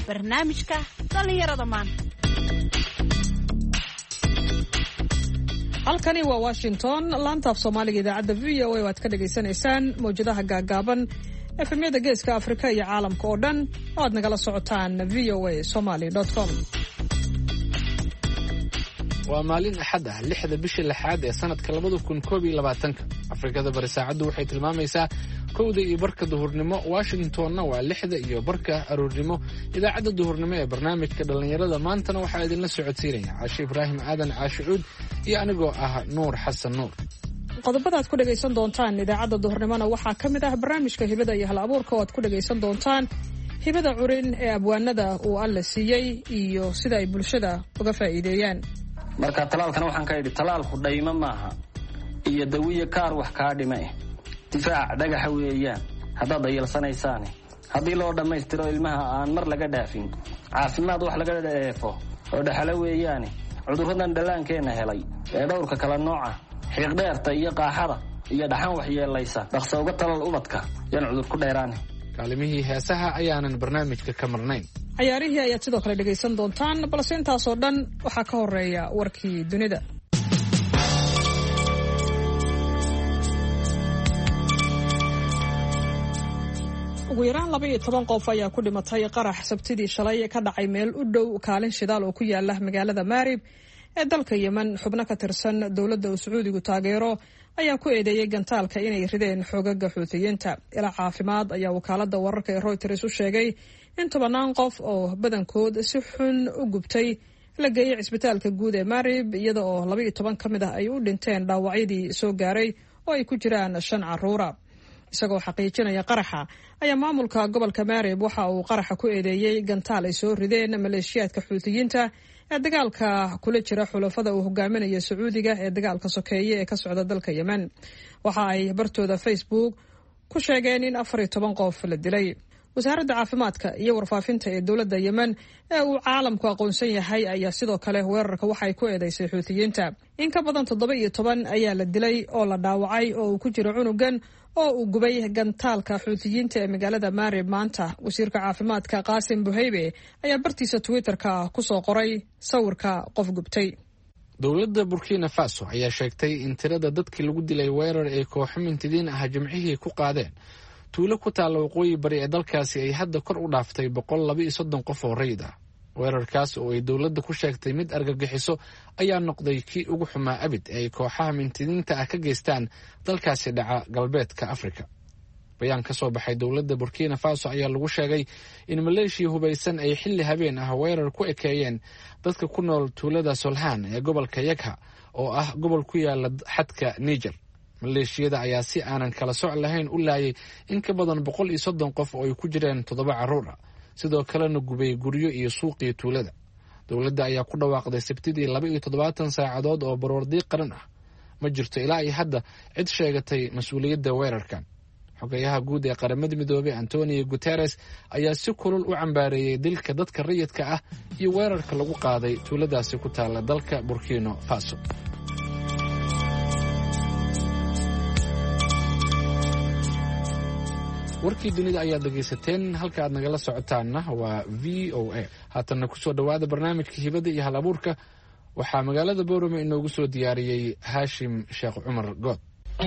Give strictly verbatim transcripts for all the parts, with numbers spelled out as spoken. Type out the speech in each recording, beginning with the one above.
barnaamijka dhalinyarada maanta. halkani waa Washington, laanta af Soomaaliga idaacadda V O A waad ka dhageysanaysaan mowjadaha gaagaaban efemyada geeska Afrika iyo caalamka oo dhan oo aad nagala socotaan v o a somali dot com. waa maalin axad ah lixda bisha lixaad ee sanadka labada kun koob iyo labaatanka. Afrikada bari saacaddu waxay tilmaamaysaa kowda iyo barka duhurnimo, Washingtonna waa lixda iyo barka aroornimo. idaacadda duhurnimo ee barnaamijka dhalinyarada maantana waxaa idinla socodsiinaya Caashi Ibraahim Aadan Caashi Cuud iyo anigoo ah Nuur Xasan Nuur. qodobada aad ku dhagaysan doontaan idaacadda duhurnimona waxaa ka mid ah barnaamijka hibada iyo hal abuurka oo aad ku dhagaysan doontaan hibada curin ee abwaanada uu alla siiyey iyo sida ay bulshada uga faa'iideeyaan. marka talaalkana waxaan ka yidhi talaalku dhaymo maaha iyo dawiye kaar wax kaa dhime difaac dhagaxa weeyaan haddaad dayalsanaysaan haddii loo dhammaystiro ilmaha aan mar laga dhaafin caafimaad wax laga dheefo oo dhaxalo weeyaan cudurradan dhallaankeenna helay ee dhowrka kala nooca xiiqdheerta iyo qaaxada iyo dhaxan waxyeelaysa dhaqso uga talal ubadka yaan cudur ku dheeraane. kaalimihii heesaha ayaanan barnaamijka ka marnayn. ciyaarihii ayaad sidoo kale dhagaysan doontaan, balse intaasoo dhan waxaa ka horeeya warkii dunida. ugu yaraan laba iyo toban qof ayaa ku dhimatay qarax sabtidii shalay ka dhacay meel u dhow kaalin shidaal oo ku yaala magaalada Maarib ee dalka Yemen. xubno ka tirsan dowladda uu Sacuudigu taageero ayaa ku eedeeyay gantaalka inay rideen xoogaga Xuutiyiinta. ilaa caafimaad ayaa wakaaladda wararka ee Reuters u sheegay in tobanaan qof oo badankood si xun u gubtay la geeyay cisbitaalka guud ee Maarib, iyada oo laba iyo toban ka mid ah ay u dhinteen dhaawacyadii soo gaaray oo ay ku jiraan shan carruura. isagoo xaqiijinaya qaraxa ayaa maamulka gobolka Maarib waxa uu qaraxa ku eedeeyay gantaal ay soo rideen maleeshiyaadka Xuutiyiinta ee dagaalka kula jira xulafada uu hogaaminayo Sacuudiga ee dagaalka sokeeye ee ka socda dalka Yemen. waxa ay bartooda Facebook ku sheegeen in afar iyo toban qof la dilay. wasaaradda caafimaadka iyo warfaafinta ee dowladda Yemen ee uu caalamku aqoonsan yahay ayaa sidoo kale weerarka waxay ku eedeysay Xuutiyiinta. in ka badan toddoba iyo toban ayaa la dilay oo la dhaawacay oo uu ku jiro cunugan oo uu gubay gantaalka Xuutiyiinta ee magaalada Maarib maanta. wasiirka caafimaadka Qaasim Buhaybe ayaa bartiisa Twitterka ku soo qoray sawirka qof gubtay. dowladda Burkina Faso ayaa sheegtay in tirada dadkii lagu dilay weerar ay kooxo mintidiin ah jimcihii ku qaadeen tuulo ku taalla waqooyi bari ee dalkaasi ay hadda kor u dhaaftay boqol laba iyo soddon qof oo rayid ah. weerarkaas oo ay dowladda ku sheegtay mid argagixiso ayaa noqday kii ugu xumaa abid ee ay kooxaha mintidiinta ah ka geystaan dalkaasi dhaca galbeedka Afrika. bayaan ka soo baxay dowladda Burkina Faso ayaa lagu sheegay in maleeshiya hubaysan ay xilli habeen ah weerar ku ekeeyeen dadka ku nool tuulada Solhan ee gobolka Yagha oo ah gobol ku yaala xadka Niger. maleeshiyada ayaa si aanan kala soc lahayn u laayay in ka badan boqol iyo soddon qof oo ay ku jireen toddoba carruur ah, sidoo kalena gubay guryo iyo suuqii tuulada. dowladda ayaa ku dhawaaqday sabtidii laba iyo toddobaatan saacadood oo baroordiiq qaran ah. ma jirto ilaa iyo hadda cid sheegatay mas-uuliyadda weerarkan. xogayaha guud ee qaramada midoobay Antonio Guterres ayaa si kulul u cambaareeyay dilka dadka rayidka ah iyo weerarka lagu qaaday tuuladaasi ku taala dalka Burkina Faso. warkii dunida ayaad dhegaysateen, halka aad nagala socotaanna waa V O A. haatanna kusoo dhowaada barnaamijka hibada iyo hal abuurka. waxaa magaalada Boorame inoogu soo diyaariyey Haashim Sheekh Cumar Good.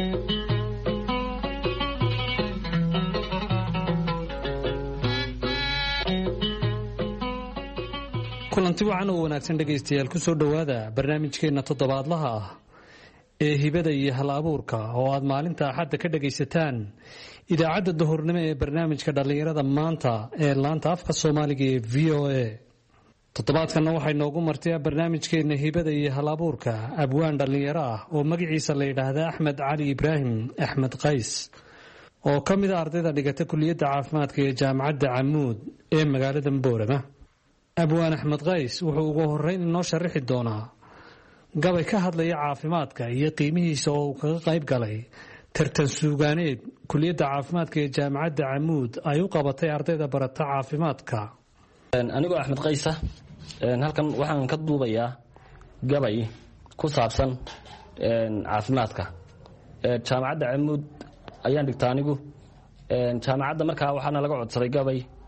kulanti wacan oo wanaagsan dhegaystayaal, kusoo dhowaada barnaamijkeenna toddobaadlaha ah ee hibada iyo hal abuurka oo aad maalinta axadda ka dhagaysataan idaacadda duhurnimo ee barnaamijka dhallinyarada maanta ee laanta afka Soomaaliga ee V O A. toddobaadkanna waxay noogu martay barnaamijkeenna hibada iyo hal abuurka abwaan dhallinyaro ah oo magaciisa la yidhaahda Axmed Cali Ibraahim Axmed Qays, oo ka mid ah ardayda dhigata kulliyadda caafimaadka ee jaamacadda Camuud ee magaalada Boorama. abwaan Axmed Qays wuxuu ugu horreyn inoo sharaxi doonaa gabay ka hadlaya caafimaadka iyo qiimihiisa oo uu kaga qayb galay tartan suugaaneed kulliyadda caafimaadka ee jaamacadda Camuud ay u qabatay ardayda barata caafimaadka. anigoo Axmed Qays ah halkan waxaan ka duubayaa gabay ku saabsan caafimaadka. jaamacadda Camuud ayaan dhigtaa anigu. jaamacadda markaa waxaana laga codsaday gabay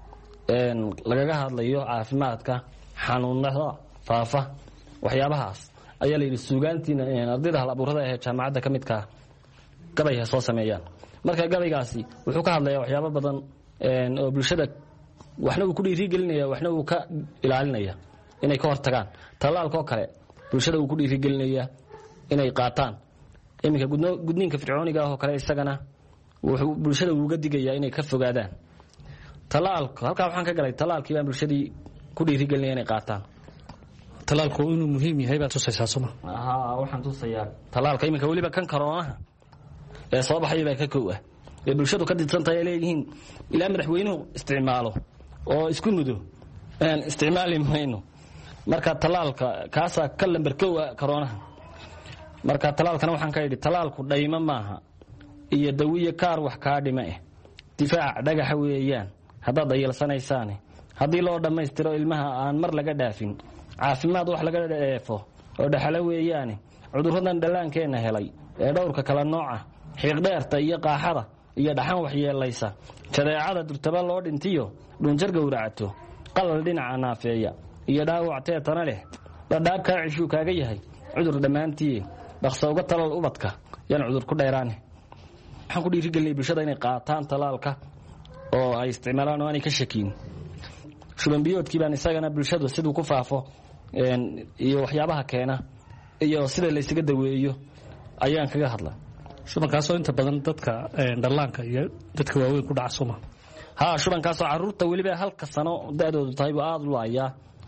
lagaga hadlayo caafimaadka xanuunada faafa waxyaabahaas ayaa la yidhi suugaantiina ardayda hal abuurada ee jaamacadda ka midka gabay ha soo sameeyaan marka gabaygaasi wuxuu ka hadlayaa waxyaabo badan oo bulshada waxna uu ku dhiirigelinaya waxna uu ka ilaalinaya inay ka hortagaan talaalka oo kale bulshada uu ku dhiirigelinaya inay qaataan iminka gudniinka fircooniga ah oo kale isagana wuxuu bulshada uga digayaa inay ka fogaadaan talaalka halka waxaan ka galay talaalkii baan bulshadii ku dhiirigelinaya inay qaataan talaalku inuu muhiim yahay baad tusaysaa soma aha waxaan tusayaa talaalka iminka waliba kan corona ee soo baxay baa ka koow ah ee bulshadu ka didsan tahay leeyihiin ilaa madaxweynuhu isticmaalo oo isku mudo aan isticmaali mayno marka talaalka kaasa ka lambar koow ah corona marka talaalkana waxaan ka yidhi talaalku dhayma maaha iyo dawiye kaar wax ka dhima ah difaac dhagaxa weeyaan haddaad dayalsanaysaan haddii loo dhammaystiro ilmaha aan mar laga dhaafin caafimaad wax laga dheefo oo dhaxala weeyaan cudurradan dhalaankeena helay ee dhowrka kala nooca xiiqdheerta iyo qaaxada iyo dhaxan waxyeelaysa jadeecada durtaba loo dhintiyo dhunjar gowracato qalal dhinaca naafeeya iyo dhaawac teetana leh dhadhaabkaa cishuu kaaga yahay cudur dhammaantii dhaqso uga talal ubadka yaan cudur ku dheeraane waxaan ku dhiirigelinay bulshada inay qaataan talaalka oo ay isticmaalaan oo aanay ka shakiin shuban biyoodkii baan isagana bulshadu siduu ku faafo iyo waxyaabaha keena iyo sida la isaga daweeyo ayaan kaga hadlaa shubankaasoo inta badan dadka dhallaanka iyo dadka waaweyn ku dhaca suma ha shubankaasoo caruurta weliba halka sano da'doodu tahay buu aada u laayaa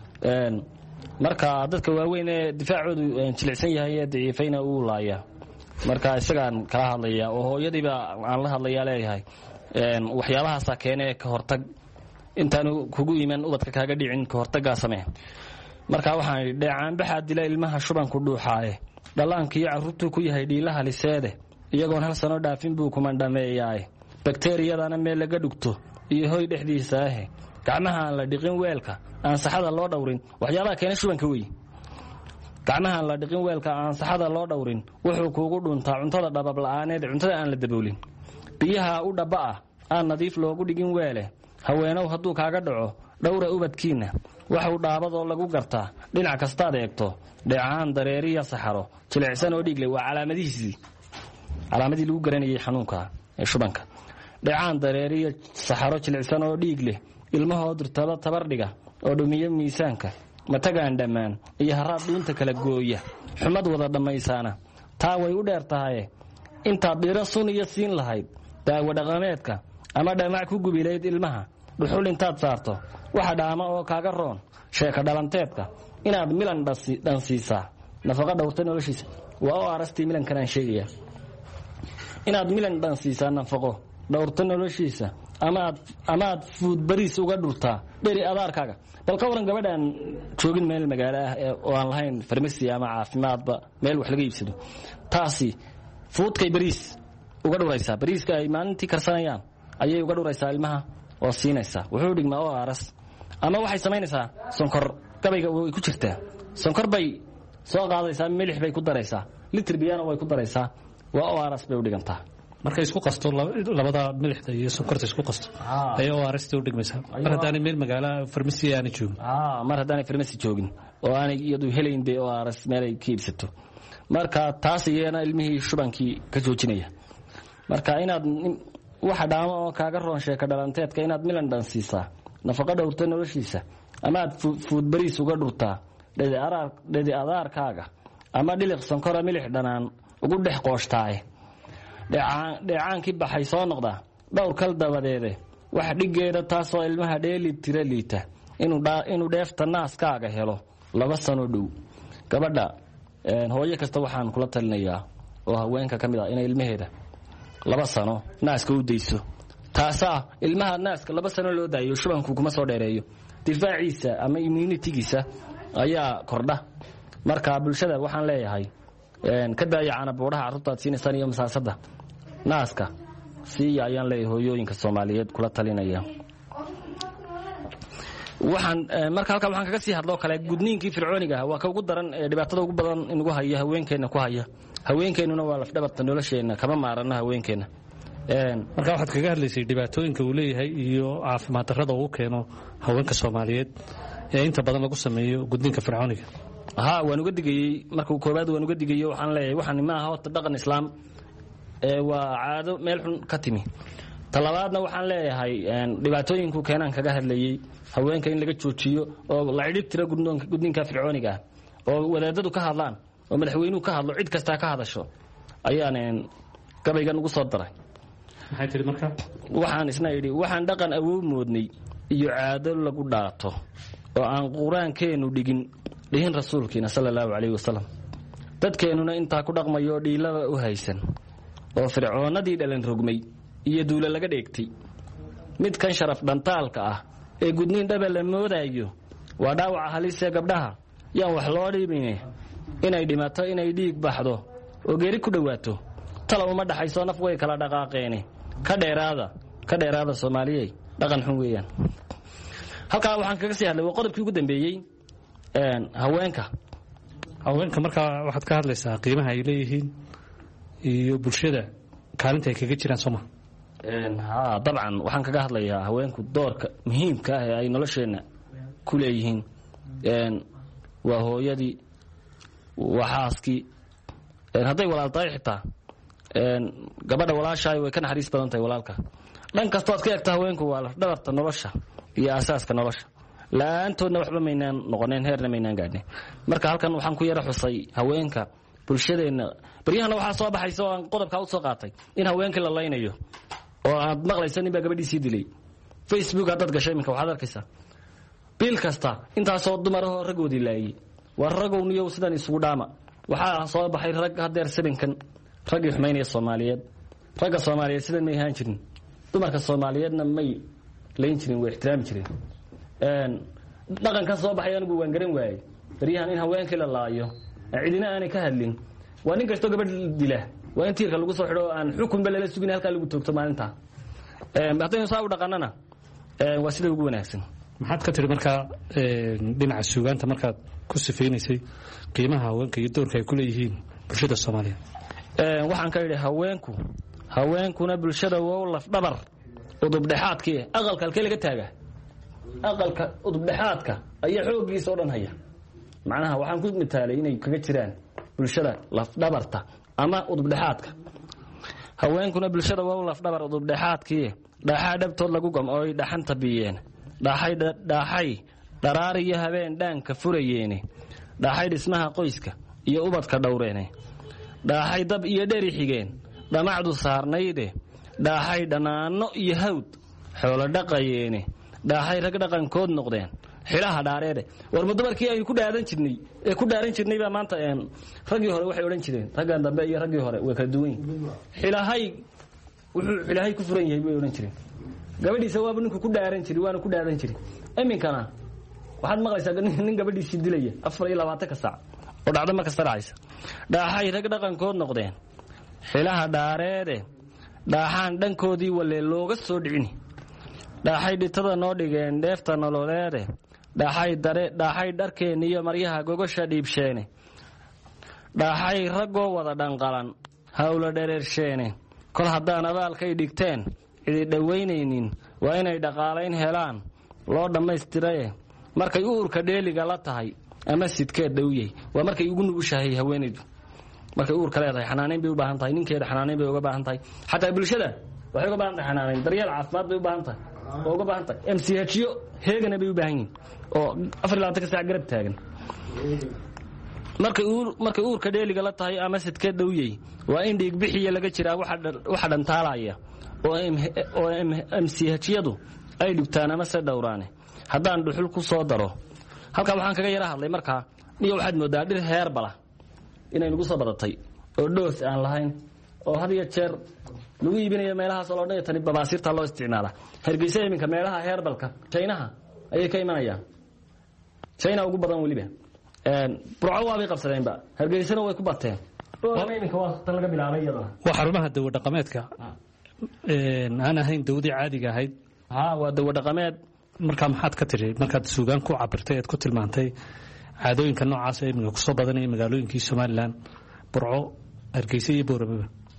marka dadka waaweyn ee difaacoodu jilicsan yahay ee daciifayna uu laayaa marka isagaan kala hadlaya oo hooyadiiba aan la hadlayaa leeyahay waxyaabahaasaa keene ka hortag intaanu kugu iman ubadka kaaga dhicin ka hortagaa samee marka waxaan idhi dheecaanbaxaa dila ilmaha shubanku dhuuxaaye dhallaanka iyo carruurtuu ku yahay dhiilaha liseede iyagoon hal sano dhaafin buu kumandhameeyaaye bakteriyadana meel laga dhugto iyo hoy dhexdiisa ahe gacmaha aan la dhiqin weelka aan saxada loo dhowrin waxyaabaha keena shubanka wey gacmaha aan la dhiqin weelka aan saxada loo dhowrin wuxuu kuugu dhuntaa cuntada dhabab la'aaneed cuntada aan la daboolin biyaha u dhabba ah aan nadiif loogu dhigin weele haweenow hadduu kaaga dhaco dhowra ubadkiinna waxuu dhaabadoo lagu gartaa dhinac kastaad eegto dheecaan dareeriya saxaro jilicsan oo dhiigle waa calaamadihiisii calaamadii lagu garanayay xanuunka ee shubanka dheecaan dareeriya saxaro jilicsan oo dhiig leh ilmahoo durtaba tabardhiga oo dhumiyo miisaanka matagaan dhammaan iyo haraad dhuunta kala gooya xumad wada dhammaysaana taa way u dheer tahaye intaad dhiro sun iyo siin lahayd daawo dhaqameedka ama dhamac ku gubilayd ilmaha dhuxul intaad saarto waxa dhaama oo kaaga roon sheeka dhalanteedka inaad milan dhansiisaa nafaqa dhowrta noloshiisa waa oo arastii milankanaan sheegaya inaad milan dhansiisaa nafaqo dhowrta noloshiisa amaad amaad fuud bariis uga dhurtaa dheri adaarkaaga bal ka waran gabadhaan joogin meel magaalo ah oo aan lahayn farmasi ama caafimaadba meel wax laga iibsado taasi fuudkay bariis uga dhuraysaa bariiska ay maalintii karsanayaan ayay uga dhuraysaa ilmaha oo siinaysaa wuxuu dhigmaa oo aras ama waxay samaynaysaa sonkor gabayga way ku jirtaa sonkor bay soo qaadaysaa milix bay ku daraysaa litir biyana way ku daraysaa waa oo aras bay u dhigantaa markay isku qasto labada milixda iyo sonkorta isku qasto ayay oo arasta u dhigmaysaa mar haddaanay meel magaalo farmasi aanay joogin mar haddaanay farmasi joogin oo aanay iyadu helayn bay oo aras meelay ka iibsato marka taas iyana ilmihii shubankii ka joojinaya marka inaad waxa dhaamo oo kaaga roon sheeka dhalanteedka inaad milan dhansiisaa nafaqa dhowrta noloshiisa ama aad fuud bariis uga dhurtaa dhedi adaarkaaga ama dhiliq sonkora milix dhanaan ugu dhex qooshtaay dheecaankii baxay soo noqdaa dhowr kal dabadeede wax dhiggeeda taasoo ilmaha dheeli tira liita inuu dheefta naaskaaga helo laba sano dhow gabadha hooyo kasta waxaan kula talinayaa oo haweenka ka mid ah inay ilmaheeda laba sano naaska u dayso taasaa ilmaha naaska laba sano loo daayo shubanku kuma soo dheereeyo difaaciisa ama immunitigiisa ayaa kordha marka bulshada waxaan leeyahay ka daaya canabuudhaha carruurtaad siinaysaan iyo masaasada naaska siiya ayaan leeyahay hooyooyinka soomaaliyeed kula talinaya waxaan marka halka waxaan kaga sii hadloo kale gudniinkii fircooniga ah waa ka ugu daran ee dhibaatada ugu badan inagu haya haweenkeenna ku haya haweenkeennuna waa lafdhabarta nolosheenna kama maarano haweenkeenna marka waxaad kaga hadlaysay dhibaatooyinka uu leeyahay iyo caafimaad darrada uu keeno haweenka Soomaaliyeed ee inta badan lagu sameeyo gudniinka fircooniga. ha waan uga digayay marka koobaad waan uga digayay waxaan leeyahay waxaan ma aha horta dhaqan islaam ee waa caado meel xun ka timi. talabaadna waxaan leeyahay dhibaatooyinku keenan kaga hadlayay haweenka in laga joojiyo oo la xidhiidh tiro gudniinka fircooniga oo wadaadadu ka hadlaan oo madaxweynuhu ka hadlo cid kasta ka hadasho ayaan gabaygan ugu soo daray. maxay tiri marka waxaan isna yiri waxaan dhaqan awood moodnay iyo caado lagu dhaato oo aan quraankeenu dhigin dhihin rasuulkiina sallallahu alayhi wasallam dadkeenuna inta ku dhaqmayo dhiilada u haysan oo fircoonadii dhalan rogmay iyo duula laga dheegtay mid kan sharaf dhantaalka ah ee gudniin dhaba la moodayo waa dhaawac halis ee gabdhaha yaan wax loo dhiibin inay dhimato inay dhiig baxdo oo geeri ku dhawaato tala uma dhaxayso naf way kala dhaqaaqeen ka dheeraada ka dheeraada Soomaaliyeey dhaqan xun weeyaan. halka waxaan kaga sii hadlay qodobkii ugu dambeeyay een haweenka haweenka marka waxaad ka hadlaysaa qiimaha ay leeyihiin iyo bulshada kaalinta ay kaga jiraan Soomaaliya. een ha dabcan waxaan kaga hadlayaa haweenku doorka muhiimka ah ee ay nolosheena ku leeyihiin. een waa hooyadii waxaaski een haday walaaltahay xitaa een gabadha walaashay way ka naxariis badan tahay walaalka dhan kasta oo ka eegta haweenku waa dhabarta nolosha iyo asaaska nolosha laantoodna waxba meynaan noqoneen heerna meynaan gaadhnay. marka halkan waxaan ku yara xusay haweenka bulshadeena bariyahana waxa soo baxayso aan qodobka u soo qaatay in haweenka la laynayo oo aad maqlaysan in ba gabadhiisii dilay Facebook aad gashay minka waxaad arkaysaa bil kasta intaasoo dumar oo ragoodii laayay war ragowniyo sidan isugu dhaama waxa soo baxay rag hadeer sabinkan ragii xumeynaya Soomaaliyeed ragga Soomaaliyeed sidan may ahaan jirin dumarka Soomaaliyeedna may leen jirin way ixtiraam jireen. een dhaqanka soo baxay anigu waan garan waayay bariyahan in haweenka la laayo cidina aanay ka hadlin waa nin kasto gabadh dila waa in tiirka lagu soo xidho aan xukun bal la sugin halka lagu toogto maalinta. een hadaynu soo dhaqanana ee waa sida ugu wanaagsan. maxaad ka tiri marka dhinaca suugaanta markaad ku sifeynaysay qiimaha haweenka iyo doorka ay ku leeyihiin bulshada Soomaaliyeed. ee waxaan ka yiri haweenku haweenkuna bulshada waa laf dhabar udub dhaxaadkii aqalka halkee laga taaga aqalka udub dhaxaadka ayaa xoogiisa oo dhan haya macnaha waxaan ku mitaalay inay kaga jiraan bulshada laf dhabarta ama udub dhaxaadka. haweenkuna bulshada waa laf dhabar udub dhaxaadkii dhaxaa dhabtood lagu gamooy dhaxanta biyeen dhaxay dhaxay dharaar iyo habeen dhaanka furayeene dhaxay dhismaha qoyska iyo ubadka dhowreene dhaxay dab iyo dheri xigeen dhamacdu saarnayde dhaxay dhanaano iyo hawd xoolo dhaqayeene dhaxay rag dhaqankood noqdeen xilaha dhaareede war mudabarkii ay ku dhaadan jirnay ee ku dhaaran jirnay ba maanta een ragii hore waxay oran jireen raggan dambe iyo ragii hore way kala duwan xilahay wuxuu xilahay ku furan yahay way oran jireen gabadhiisa waa ninku ku dhaaran jiray waana ku dhaadan jiray iminkana waxaad maqlaysaa nin gabadhiisii dilaya afar iyo labaatan ka saac oo dhacdo ma kasta dhacaysa dhaxay rag dhaqankood noqdeen xilaha dhaareede dhaxaan dhankoodii wale looga soo dhicin dhaxay dhitada noo dhigeen dheefta nololeede dhaxay dare dhaxay dharkeen iyo maryaha gogosha dhiibsheene dhaxay ragoo wada dhanqalan hawla dhereersheene kol haddaan abaalkay dhigteen cidi dhaweynaynin waa inay dhaqaalayn helaan loo dhammaystiray markay uurka dheeliga la tahay ama sidkeed dhawyay waa markay ugu nugushahay haweenaydu markay uurka leedahay xanaaneyn bay u baahan tahay ninkeeda xanaaneyn bay uga baahan tahay xataa bulshada waxay uga baahan tahay xanaaneyn daryeel caafimaad bay u baahan tahay oo uga baahan tahay M C H yo heegana bay u baahan yihiin oo afar iyo labaatan saac garab taagan markay uur markay uurka dheeliga la tahay ama sidkeed dhawyay waa in dhiig bixiya laga jiraa waxa waxa dhantaalaya oo oo M C H yadu ay dhigtaan ama se dhowraane haddaan dhuxul ku soo daro halka waxaan kaga yara hadlay markaa niyo waxaad moodaa dhir heer bala inay nagu soo badatay oo dhoos aan lahayn oo had iyo jeer lagu iibinayo meelahaas oo dhan tan babaasirta loo isticmaala Hargeysa iminka meelaha heerbalka Chinaha ayay ka imanayaan China ugu badan waliba een burco waa bay qabsadeen ba Hargeysana way ku bateen oo iminka waa tan laga bilaabay iyada waa xarumaha dawlad dhaqameedka een aan ahayn dawladii caadiga ahayd ha waa dawlad dhaqameed. marka maxaad ka tiri markaad suugaan ku cabirtay aad ku tilmaantay caadooyinka noocaas ee iminka ku soo badanaya magaalooyinkii Soomaaliland burco Hargeysa iyo Boorama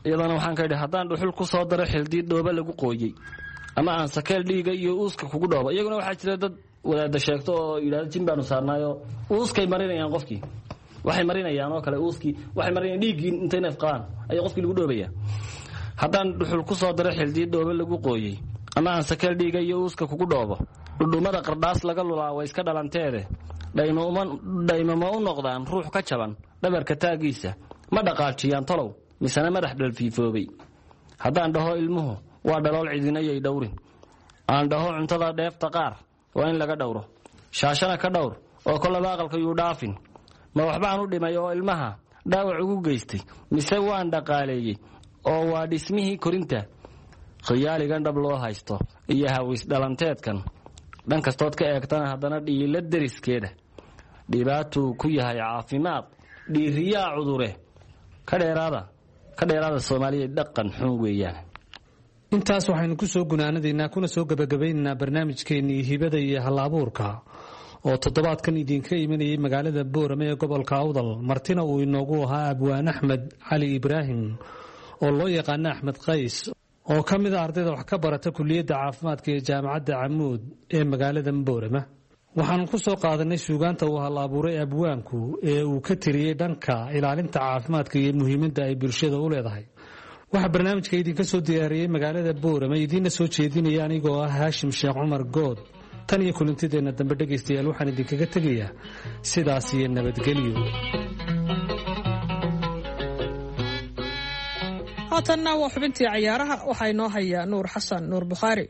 iyadana waxaan ka idhi haddaan dhuxul ku soo daro xildiid dhooba lagu qooyey ama aan sakeel dhiiga iyo uuska kugu dhoobo. iyaguna waxaa jira dad wadaada sheegto oo yidhahdo jin baanu saarnaayo uuskay marinayaan qofkii waxay marinayaan oo kale uuskii waxay marinayaan dhiiggii intay neef qabaan ayaa qofkii lagu dhoobaya. haddaan dhuxul ku soo daro xildiid dhooba lagu qooyey ama aan sakeel dhiiga iyo uuska kugu dhoobo dhudhumada qardhaas laga lulaa way iska dhalanteede dhaymama u noqdaan ruux ka jaban dhabarka taagiisa ma dhaqaajiyaan tolow misena madax dhalfiifoobay. haddaan dhaho ilmuhu waa dhalool cidinayay dhowrin aan dhaho cuntada dheefta qaar waa in laga dhowro shaashana ka dhowr oo kolaba aqalka yuu dhaafin ma waxbaan u dhimay oo ilmaha dhaawac ugu geystay mise waan dhaqaaleeyey oo waa dhismihii korinta. khiyaaligan dhab loo haysto iyo hawis dhalanteedkan dhan kastood ka eegtana haddana dhiila deriskeeda dhibaatuu ku yahay caafimaad dhiiriyaa cudure ka dheeraada ka dheeraada soomaaliya dhaqan xun weeyaan. intaas waxaynu ku soo gunaanadaynaa kuna soo gabagabaynaynaa barnaamijkeennii hibada iyo hal-abuurka oo toddobaadkan idinka imanayay magaalada boorame ee gobolka awdal martina uu inoogu ahaa abwaan axmed cali ibraahim oo loo yaqaano axmed qays oo ka mid a ardayda wax ka barata kuliyadda caafimaadka ee jaamacadda camuud ee magaalada boorame. waxaanu ku soo qaadanay suugaanta uu hal-abuuray abwaanku ee uu ka tiriyey dhanka ilaalinta caafimaadka iyo muhiimadda ay bulshada u leedahay. waxaa barnaamijka idinka soo diyaariyey magaalada boorame idiinna soo jeedinaya anigoo ah haashim sheekh cumar good. tan iyo kulantideenna dambe dhegaystayaal waxaan idinkaga tegayaa sidaas iyo nabadgelyo. haatanna waa xubintii cayaaraha waxaa inoo haya nuur xasan nuur bukhaari.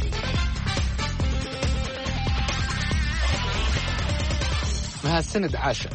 mahadsanid caasha.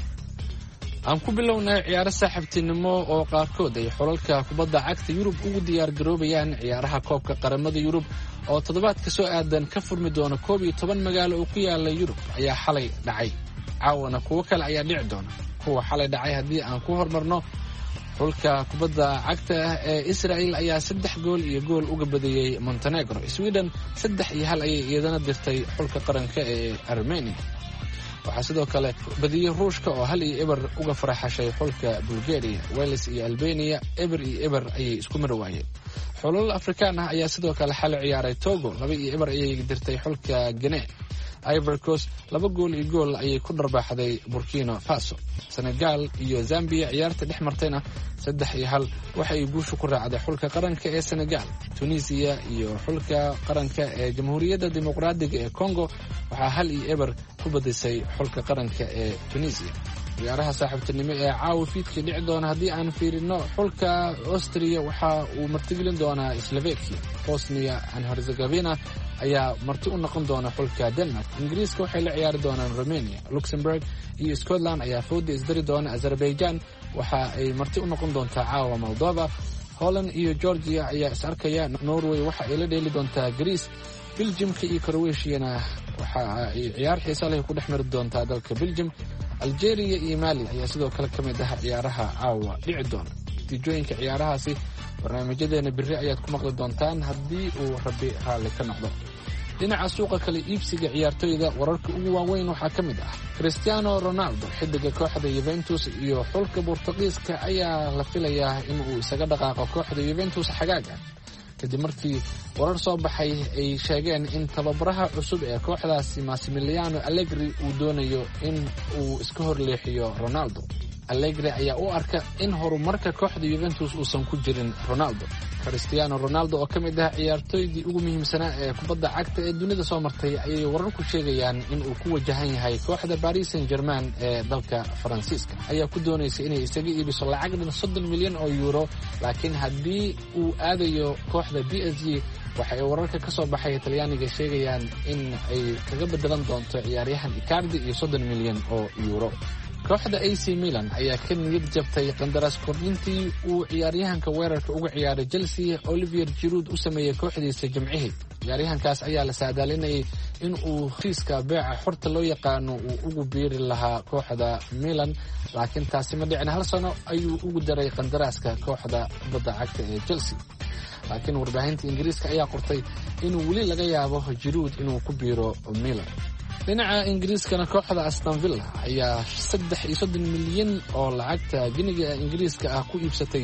aan ku bilownay ciyaaro saaxiibtinimo oo qaarkood ay xulalka kubadda cagta yurub ugu diyaar garoobayaan ciyaaraha koobka qaramada yurub oo toddobaadka soo aadan ka furmi doona koob iyo toban magaalo oo ku yaala yurub ayaa xalay dhacay. caawana kuwo kale ayaa dhici doona. kuwa xalay dhacay haddii aan ku hormarno xulka kubadda cagta ah ee Israel ayaa saddex gool iyo gool uga badiyey Montenegro. Sweden saddex iyo hal ayay iyadana dirtay xulka qaranka ee Armenia. waxaa sidoo kale badiyey ruushka oo hal iyo eber uga faraxashay xulka Bulgaria. Wales iyo Albania eber iyo eber ayay isku mar waayeen. xulal Afrikaan ah ayaa sidoo kale xal ciyaaray. Togo laba iyo eber ayay dirtay xulka Guinea. Ivory Coast laba gool iyo gool ayay ku dharbaaxday Burkina Faso. Senegal iyo Zambia ciyaarta dhex martayna saddex iyo hal waxa ay guusha ku raacday xulka qaranka ee Senegal. Tunisia iyo xulka qaranka ee Jamhuuriyadda Dimuqraadiga ee Congo waxaa hal iyo eber ku badisay xulka qaranka ee Tunisia. ciyaaraha saaxiibtinimo ee caawa fiidkii dhici doona haddii aan fiirino xulka Austria waxa uu martigelin doonaa Slovakia. Bosnia and Herzegovina ayaa marti u noqon doona xulka Denmark. Ingiriiska waxay la ciyaari doonaan Romania. Luxembourg iyo Scotland ayaa fooda isdari doona. Azerbaijan waxa ay marti u noqon doontaa caawa Moldova. Holland iyo Georgia ayaa is arkaya. Norway waxa ay la dheeli doontaa Greece. Belgiumka iyo Croatiana waxa ay ciyaar xiiso leh ku dhex mari doontaa dalka Belgium. Algeria iyo Mali ayaa sidoo kale ka mid ah ciyaaraha caawa dhici doona. natiijooyinka ciyaarahaasi barnaamijyadeena berri ayaad ku maqli doontaan haddii uu rabbi raalli ka noqdo. dhinaca suuqa kale iibsiga ciyaartoyda wararka ugu waaweyn waxaa ka mid ah Cristiano Ronaldo. xidiga kooxda Juventus iyo xulka Bortugiiska ayaa la filayaa in uu isaga dhaqaaqo kooxda Juventus xagaaga kadib markii warar soo baxay ay sheegeen in tababaraha cusub ee kooxdaasi Massimiliano Allegri uu doonayo in uu iska horleexiyo Ronaldo. Allegri ayaa u arka in horumarka kooxda Juventus uusan ku jirin Ronaldo. Cristiano Ronaldo oo ka mid ah ciyaartoydii ugu muhiimsanaa ee kubadda cagta ee dunida soo martay ayay wararku sheegayaan in uu ku wajahan yahay kooxda Paris Saint-Germain ee dalka Faransiiska. ayaa ku doonaysa inay isaga iibiso lacag dhan soddon milyan oo euro, laakiin haddii uu aadayo kooxda P S G waxa ay wararka ka soo baxay Talyaaniga sheegayaan in ay kaga bedelan doonto ciyaaryahan Icardi iyo soddon milyan oo euro. kooxda A C Milan ayaa ka niyad jabtay qandaraas kordhintii uu ciyaaryahanka weerarka uga ciyaaray Chelsea Olivier Giroud u sameeyay kooxdiisa Jimcihii. ciyaaryahankaas ayaa la saadaalinayay in uu heshiiska beeca xorta loo yaqaano uu ugu biiri lahaa kooxda Milan, laakiin taasi ma dhicin. hal sano ayuu ugu daray qandaraaska kooxda kubadda cagta ee Chelsea. laakiin warbaahinta Ingiriiska ayaa qortay inuu weli laga yaabo Giroud inuu ku biiro Milan. dhinaca Ingiriiskana kooxda Aston Villa ayaa saddex iyo soddon milyan oo lacagta giniga Ingiriiska ah ku iibsatay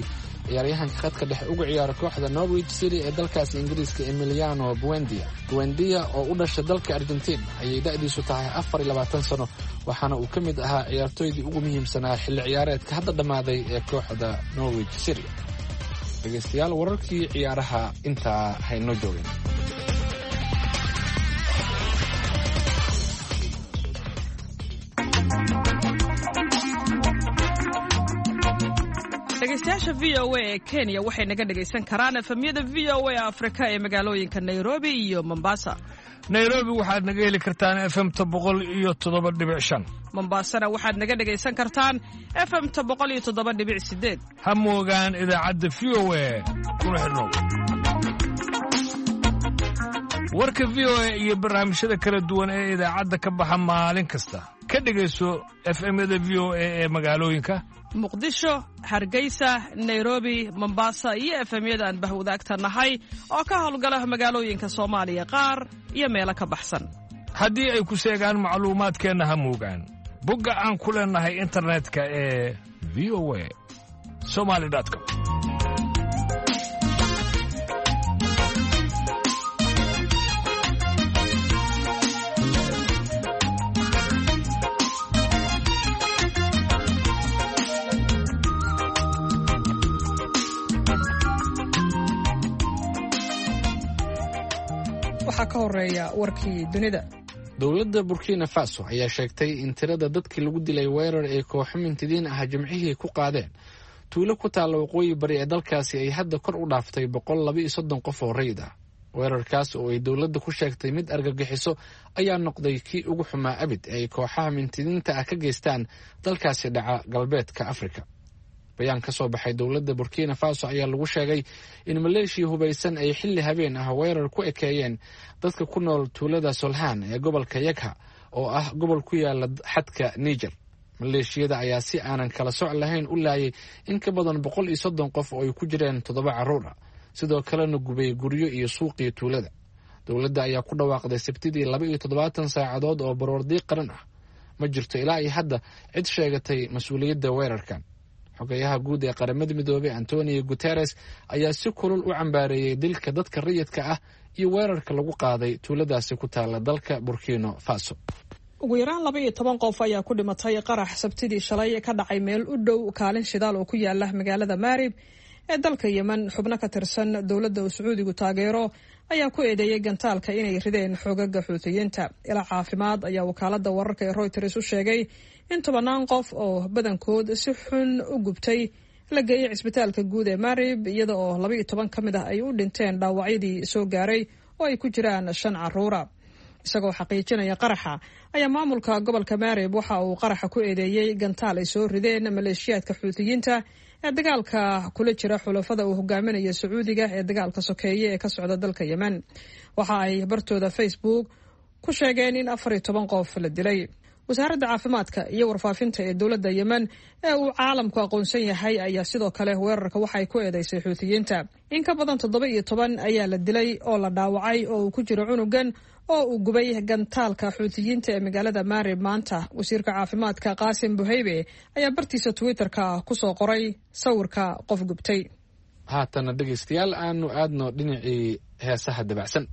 ciyaaryahanka khadka dhexe uga ciyaara kooxda Norwich City ee dalkaasi Ingiriiska Emiliano Buendia. Buendia oo u dhashay dalka Argentina ayay da'diisu tahay afar iyo labaatan sano, waxaana uu ka mid ahaa ciyaartoydii ugu muhiimsanaa xilli ciyaareedka hadda dhammaaday ee kooxda Norwich City. dhegaystayaal, wararkii ciyaaraha intaa haynoo joogeen. dhegaystayaasha v o a ee Kenya waxay naga dhagaysan karaan efemyada v o a Afrika ee magaalooyinka Nairobi iyo Mombasa. Nairobi waxaad naga heli kartaan F M ta boqol iyo toddoba dhibic shan. Mombasana waxaad naga dhagaysan kartaan F M ta boqol iyo toddoba dhibic sideed. Ha moogaan idaacadda V O A kuna xidhnow. Warka V O A iyo barnaamijyada kala duwan ee idaacadda ka baxa maalin kasta ka dhagayso F M-yada V O A ee magaalooyinka Muqdisho, Hargeysa, Nairobi, Mombasa iyo F M-yada aan bahwadaagta nahay oo ka howlgala magaalooyinka Soomaaliya qaar iyo meelo ka baxsan. Haddii ay ku sheegaan macluumaadkeenna ha moogaan bogga aan ku leenahay internetka ee v o a somali dot com. waxaa ka horeeya warkii dunida. dowladda Burkina Faso ayaa sheegtay in tirada dadkii lagu dilay weerar ay kooxo mintidiin ah jimcihii ku qaadeen tuulo ku taalla waqooyi bari ee dalkaasi ay hadda kor u dhaaftay boqol laba iyo soddon qof oo rayid ah. weerarkaas oo ay dowladda ku sheegtay mid argagixiso ayaa noqday kii ugu xumaa abid ee ay kooxaha mintidiinta ah ka geystaan dalkaasi dhaca galbeedka Afrika. bayaan ka soo baxay dowladda Burkina Faso ayaa lagu sheegay in maleeshiya hubaysan ay xilli habeen ah weerar ku ekeeyeen dadka ku nool tuulada Solhan ee gobolka Yagha oo ah gobol ku yaala xadka Niger. maleeshiyada ayaa si aanan kala soc lahayn u laayay in ka badan boqol iyo soddon qof oo ay ku jireen toddoba carruur ah, sidoo kalena gubay guryo iyo suuqii tuulada. dowladda ayaa ku dhawaaqday Sabtidii laba iyo toddobaatan saacadood oo baroordiiq qaran ah. ma jirto ilaa iyo hadda cid sheegatay mas'uuliyadda weerarkan. xogayaha guud ee qaramada midoobay Antonio Guterres ayaa si kulul u cambaareeyay dilka dadka rayidka ah iyo weerarka lagu qaaday tuuladaasi ku taala dalka Burkina Faso. ugu yaraan laba iyo toban qof ayaa ku dhimatay qarax Sabtidii shalay ka dhacay meel u dhow kaalin shidaal oo ku yaala magaalada Marib ee dalka Yemen. xubno ka tirsan dowladda Sacuudigu taageero ayaa ku eedeeyay gantaalka inay rideen xogaga Xuutiyiinta. ilaa caafimaad ayaa wakaaladda wararka ee Reuters u sheegay in tobanaan qof oo badankood si xun u gubtay la geeyay cisbitaalka guud ee Marib, iyada oo laba iyo toban ka mid ah ay u dhinteen dhaawacyadii soo gaaray oo ay ku jiraan shan carruura. isagoo xaqiijinaya qaraxa ayaa maamulka gobolka Marib waxa uu qaraxa ku eedeeyay gantaal ay soo rideen maleeshiyaadka Xuutiyiinta ee dagaalka kula jira xulafada uu hogaaminayo Sacuudiga ee dagaalka sokeeye ee ka socda dalka Yemen. waxa ay bartooda Facebook ku sheegeen in afar iyo toban qof la dilay. wasaaradda caafimaadka iyo warfaafinta ee dowladda Yemen ee uu caalamku aqoonsan yahay ayaa sidoo kale weerarka waxay ku eedeysay Xuutiyiinta. in ka badan toddoba iyo toban ayaa la dilay oo la dhaawacay oo uu ku jiro cunugan oo uu gubay gantaalka Xuutiyiinta ee magaalada Marib maanta. wasiirka caafimaadka Qaasim Buhaybe ayaa bartiisa Twitterka ku soo qoray sawirka qof gubtay. haatana dhegaystayaal aanu aadno dhinacii heesaha dabacsan.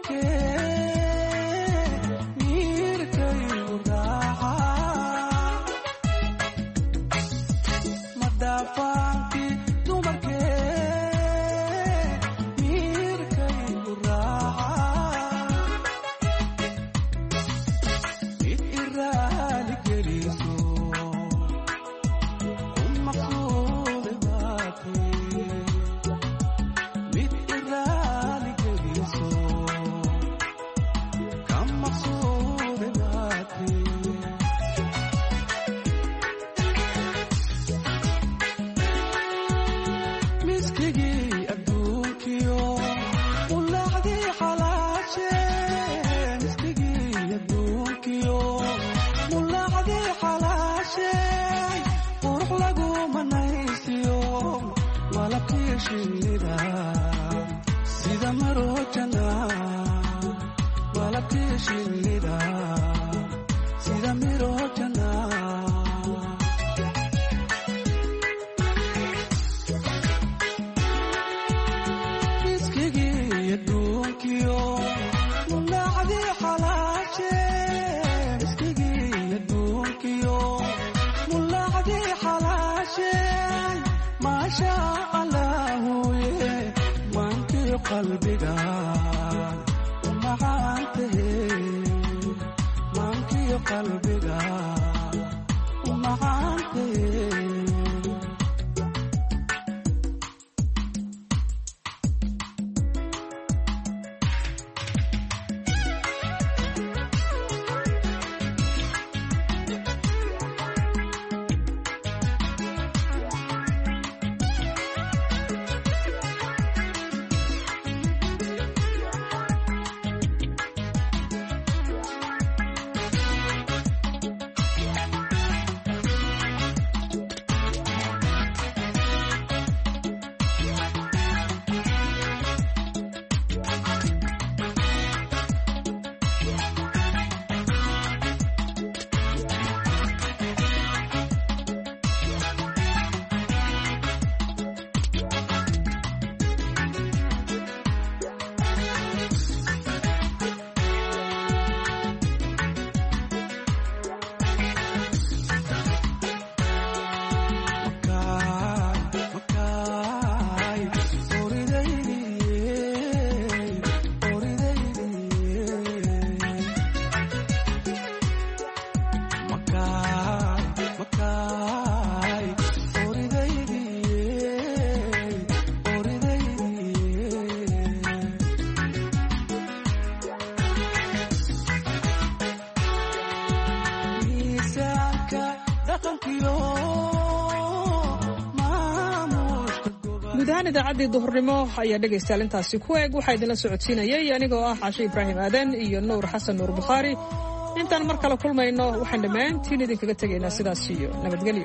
idaacadii duhurnimo ayaa dhegaystayaal intaasi ku eeg waxaa idinla socodsiinayay anigoo ah Cashe Ibraahim Aadan iyo Nuur Xasan Nuur Bukhari intaan mar kale kulmayno waxaan dhammaantiin idinkaga tegaynaa sidaas iyo nabadgelyo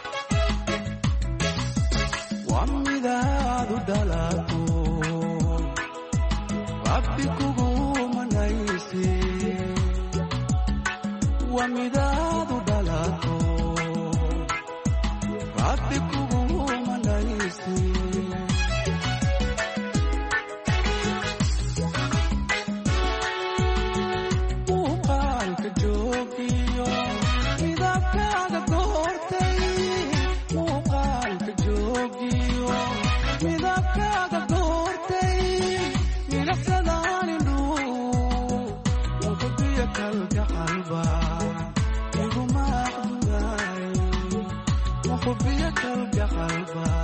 wamidaadu dhalato rabbi kugu manaysi wamidaadu dhalato rabbi kugu manaysi حبيك القلب